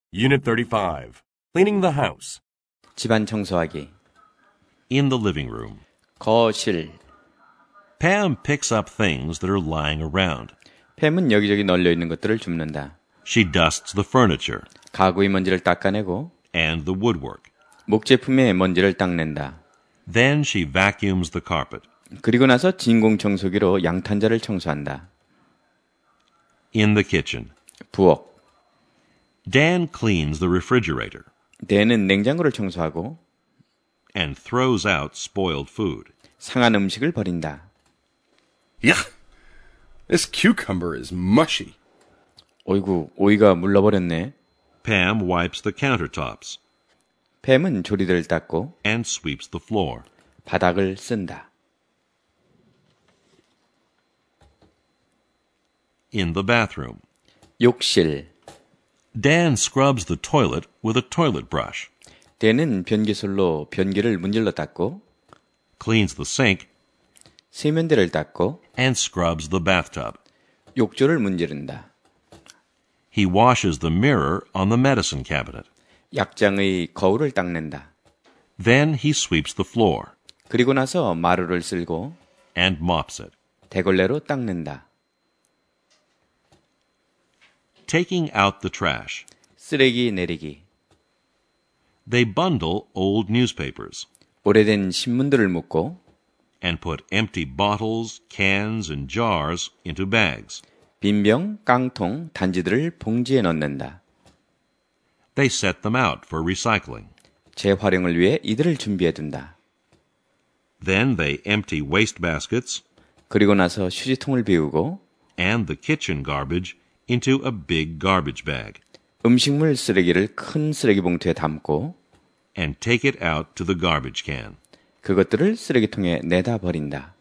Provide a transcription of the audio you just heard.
Unit 35. Cleaning the house. 집안 청소하기. In the living room. 거실. Pam picks up things that are lying around. 팸은 여기저기 널려 있는 것들을 줍는다. She dusts the furniture 가구의 먼지를 닦아내고 and the woodwork. 목제품의 먼지를 닦는다. Then she vacuums the carpet. 그리고 나서 진공 청소기로 양탄자를 청소한다. In the kitchen. 부엌. Dan cleans the refrigerator 댄은 냉장고를 청소하고 and throws out spoiled food. 상한 음식을 버린다. Yuck! This cucumber is mushy. 어이구, 오이가 물러버렸네. Pam wipes the countertops 팸은 조리대를 닦고 and sweeps the floor. 바닥을 쓴다. In the bathroom. 욕실. Dan scrubs the toilet with a toilet brush, 댄은 변기술로 변기를 문질러 닦고 cleans the sink, 세면대를 닦고 and scrubs the bathtub. 욕조를 문지른다. He washes the mirror on the medicine cabinet. 약장의 거울을 닦는다. Then he sweeps the floor 그리고 나서 마루를 쓸고 and mops it. 대걸레로 닦는다. Taking out the trash. 쓰레기 내리기. They bundle old newspapers 오래된 신문들을 묶고 and put empty bottles, cans, and jars into bags. 빈병, 깡통, 단지들을 봉지에 넣는다. They set them out for recycling. 재활용을 위해 이들을 준비해둔다. Then they empty waste baskets 그리고 나서 휴지통을 비우고 and the kitchen garbage into a big garbage bag 음식물 쓰레기를 큰 쓰레기 봉투에 담고 and take it out to the garbage can. 그것들을 쓰레기통에 내다 버린다.